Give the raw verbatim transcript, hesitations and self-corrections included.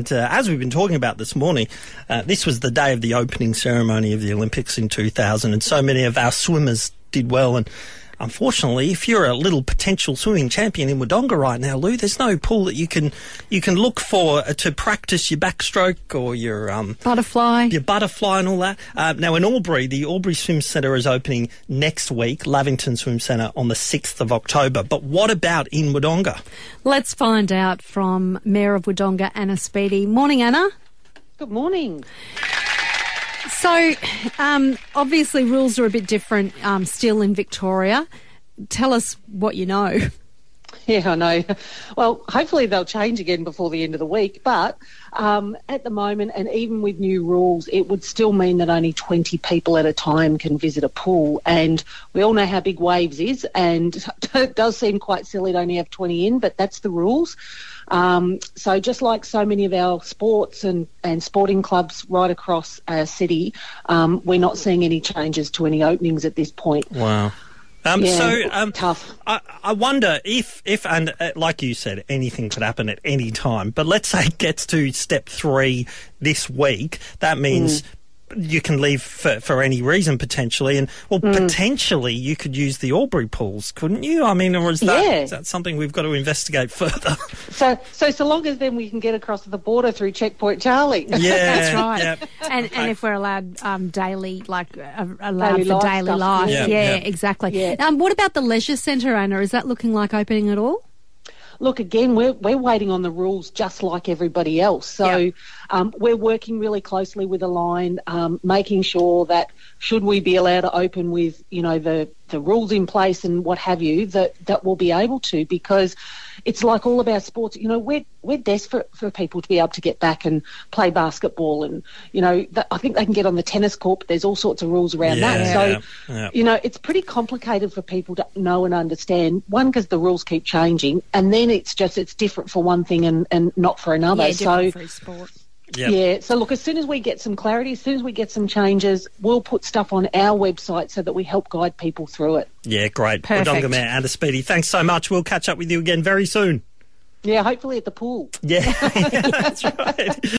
Uh, as we've been talking about this morning, uh, this was the day of the opening ceremony of the Olympics in two thousand, and so many of our swimmers did well. And unfortunately, if you're a little potential swimming champion in Wodonga right now, Lou, there's no pool that you can you can look for uh, to practice your backstroke or your um, butterfly, your butterfly, and all that. Uh, now in Albury, the Albury Swim Centre is opening next week. Lavington Swim Centre on the sixth of October. But what about in Wodonga? Let's find out from Mayor of Wodonga, Anna Speedy. Morning, Anna. Good morning. So, um, obviously rules are a bit different um, still in Victoria. Tell us what you know. Yeah, I know. Well, hopefully they'll change again before the end of the week. But um, at the moment, and even with new rules, it would still mean that only twenty people at a time can visit a pool. And we all know how big Waves is, and it does seem quite silly to only have twenty in, but that's the rules. Um, so just like so many of our sports and, and sporting clubs right across our city, um, we're not seeing any changes to any openings at this point. Wow. Um, yeah, so um, tough. I, I wonder if, if and uh, like you said, anything could happen at any time. But let's say it gets to step three this week. That means... Mm. You can leave for, for any reason potentially, and well, mm. potentially you could use the Albury pools, couldn't you? I mean, or is that, yeah. is that something we've got to investigate further? So, so so long as then we can get across the border through Checkpoint Charlie. Yeah, that's right. Yep. And okay. and if we're allowed um, daily, like uh, allowed daily for life daily stuff, life, yeah, yeah, yeah. exactly. Yeah. Um, what about the leisure centre, Anna? Is that looking like opening at all? Look, again, we're, we're waiting on the rules just like everybody else. So yep. um, we're working really closely with Align, um, making sure that should we be allowed to open with, you know, the, the rules in place and what have you, that, that we'll be able to, because it's like all of our sports, you know, we're, we're desperate for people to be able to get back and play basketball. And, you know, th- I think they can get on the tennis court, but there's all sorts of rules around yeah, that. So, yeah, yeah. you know, it's pretty complicated for people to know and understand, one, because the rules keep changing, and then it's just, it's different for one thing and, and not for another. Yeah, so, for each sport. Yep. Yeah, so look, as soon as we get some clarity, as soon as we get some changes, we'll put stuff on our website so that we help guide people through it. Yeah, great. Perfect. Wodonga Mayor Anna Speedy, thanks so much. We'll catch up with you again very soon. Yeah, hopefully at the pool. Yeah, that's right.